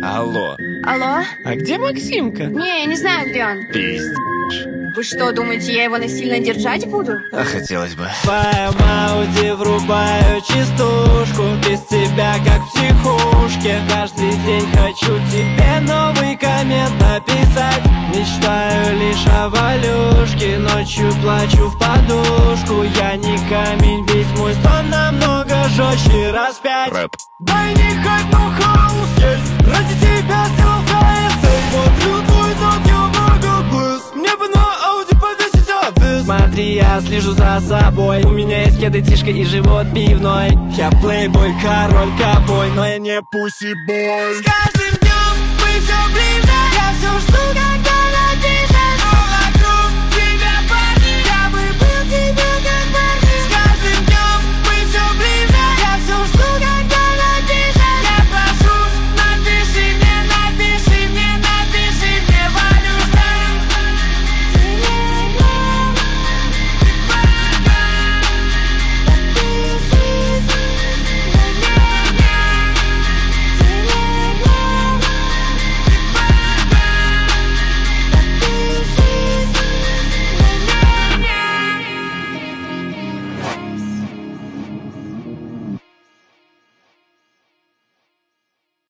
Алло. Алло? А где Максимка? Не, я не знаю, где он. Пиздец. Вы что, думаете, я его насильно держать буду? А хотелось бы. Твоя Ауди врубаю частушку. Без тебя как в психушке. Каждый день хочу тебе новый коммент написать. Мечтаю лишь о Валюшке. Ночью плачу в подушку. Я не камень, ведь мой стон намного жестче раз в 5. Рэп. Дай не хайп, но хаос есть. Ради тебя сделал КС. Смотрю твой зад, я много близ. Мне бы на Ауди повесить обвес. Смотри, я слежу за собой. У меня есть кеды, тишка и живот пивной. Я плейбой, король, ковбой, но я не пусси-бой.